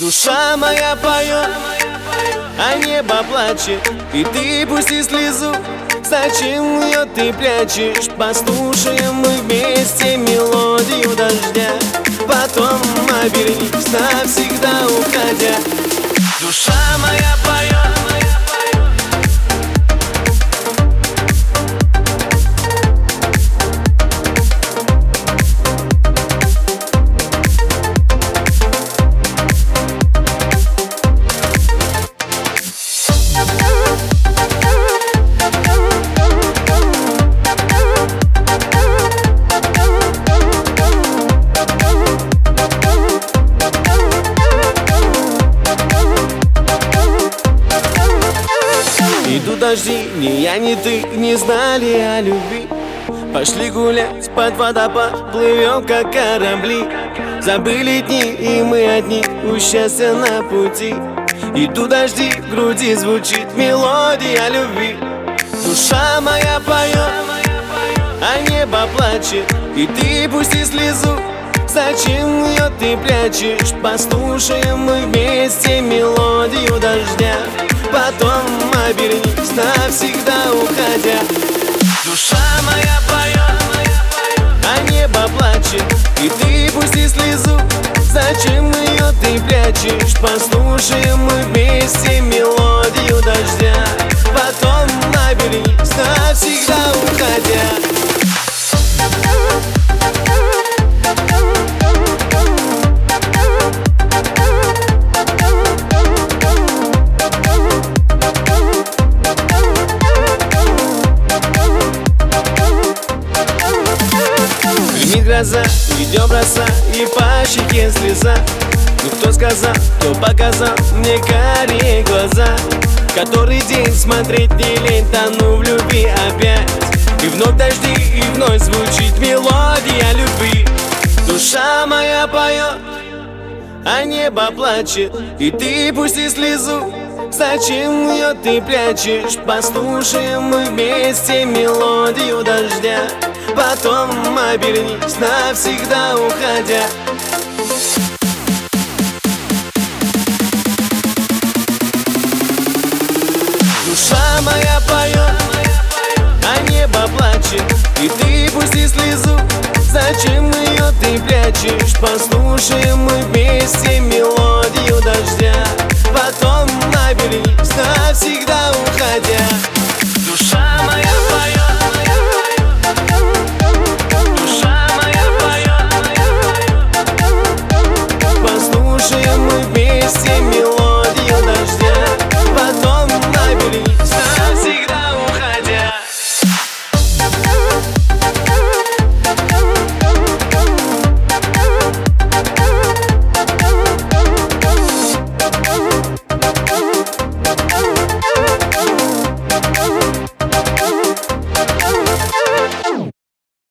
Душа моя поет, а небо плачет, и ты пусти слезу. Зачем ее ты прячешь? Послушаем мы вместе мелодию дождя, потом обернись, навсегда уходя. Душа моя поет. Идут дожди, ни я, ни ты не знали о любви. Пошли гулять под водопад, плывем как корабли. Забыли дни, и мы одни, у счастья на пути. Идут дожди, в груди звучит мелодия любви. Душа моя поет, а небо плачет, и ты пусти слезу. Зачем ее ты прячешь? Послушаем мы вместе мелодию дождя, потом обернись, навсегда уходя. Душа моя поет, а небо плачет, и ты пусти слезу. Зачем ее ты прячешь? Послушаем мы вместе мелодию дождя, потом обернись, навсегда уходя. Гроза, идем роса, и по щеке слеза. Ну кто сказал, кто показал мне карие глаза? Который день смотреть не лень, тону в любви опять. И вновь дожди, и вновь звучит мелодия любви. Душа моя поет, а небо плачет, и ты пусти слезу. Зачем ее ты прячешь? Послушаем мы вместе мелодию дождя, потом обернись, навсегда уходя. Душа моя поет, а небо плачет, и ты пусти слезу. Зачем ее ты прячешь? Послушаем мы вместе мелодию дождя, потом обернись, навсегда уходя. Душа моя поет, душа моя поет. Послушаем мы вместе мелодию дождя, потом обернись.